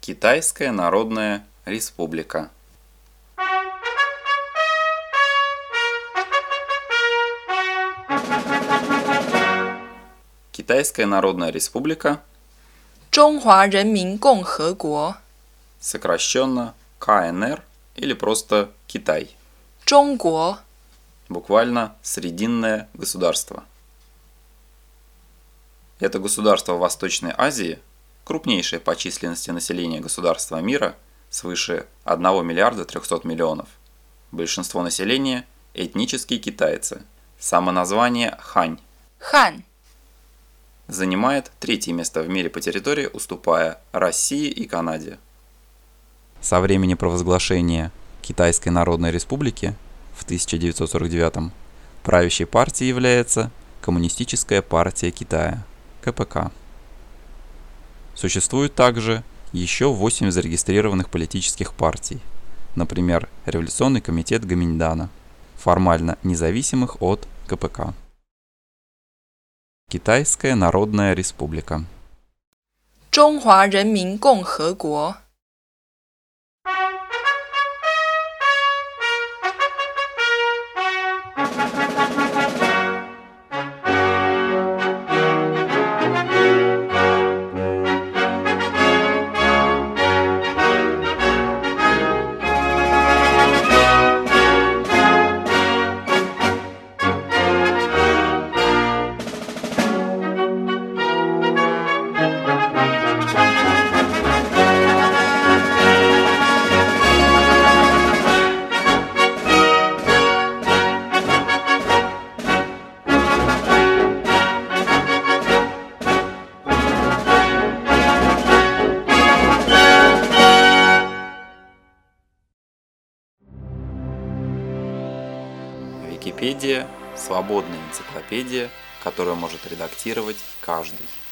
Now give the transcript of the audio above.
Китайская Народная Республика. Китайская Народная Республика, 中华人民共和国 сокращенно КНР или просто Китай, 中国 буквально Срединное государство. Это государство в Восточной Азии, крупнейшее по численности населения государства мира, свыше 1 миллиарда 300 миллионов. Большинство населения – этнические китайцы. Самоназвание Хань. 汉 Занимает третье место в мире по территории, уступая России и Канаде. Со времени провозглашения Китайской Народной Республики в 1949 правящей партией является Коммунистическая партия Китая, КПК. Существует также еще 8 зарегистрированных политических партий, например, Революционный комитет Гоминьдана, формально независимых от КПК. Китайская Народная Республика. 中华人民共和国 Википедия – свободная энциклопедия, которую может редактировать каждый.